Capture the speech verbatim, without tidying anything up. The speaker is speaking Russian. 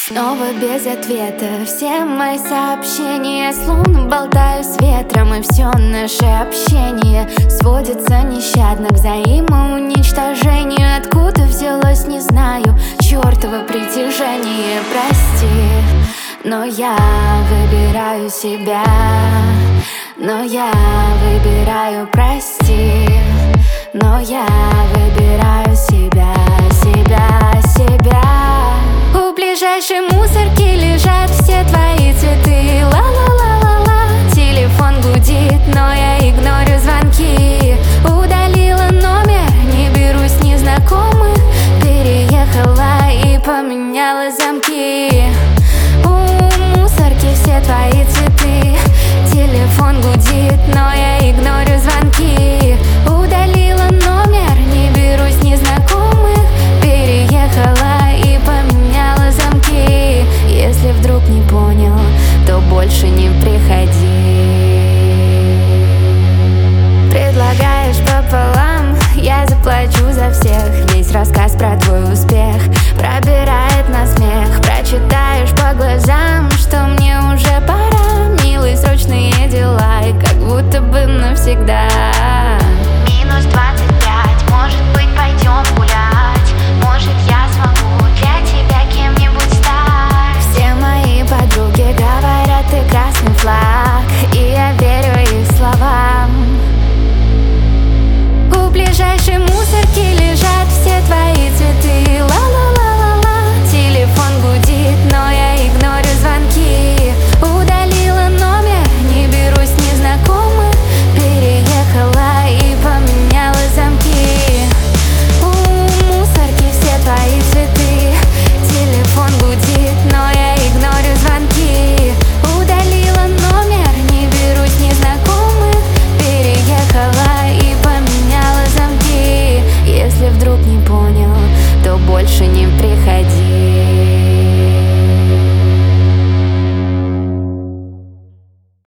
Снова без ответа все мои сообщения, словно болтаю с ветром, и все наше общение сводится нещадно к взаимоуничтожению. Откуда взялось, не знаю, чёртово притяжение. Прости, но я выбираю себя, но я выбираю, прости, но я выбираю себя, себя, себя. У ближайшей мусорки лежат все твои цветы. Ла-ла-ла-ла-ла. Телефон гудит, но я игнорю звонки. Удалила номер, не беру с незнакомых. Переехала и поменяла замки. У мусорки все твои цветы. Телефон гудит, но я игнорю звонки.